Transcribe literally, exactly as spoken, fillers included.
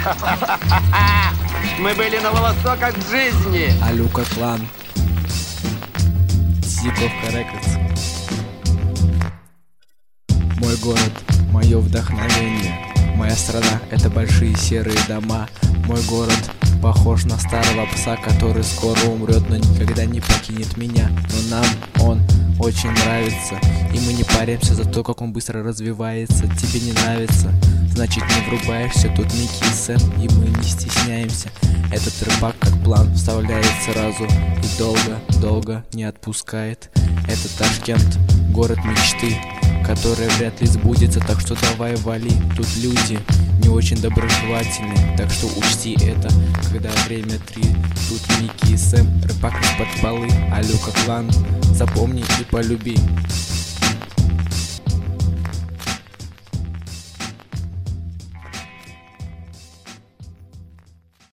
Мы были на волосок от жизни. Алюка Клан. Зиковка Рекордс. Мой город, мое вдохновение. Моя страна — это большие серые дома. Мой город похож на старого пса, который скоро умрет, но никогда не покинет меня. Но нам он очень нравится, и мы не паримся за то, как он быстро развивается. Тебе не нравится, значит не врубаешься. Тут Микки и Сэм, и мы не стесняемся. Этот рэпак как план вставляет сразу и долго-долго не отпускает. Это Ташкент, город мечты, которая вряд ли сбудется, так что давай вали. Тут люди не очень доброжелательные, так что учти это, когда время три. Тут Микки и Сэм, рэпак из-под полы, Алюка Клан, запомни и полюби.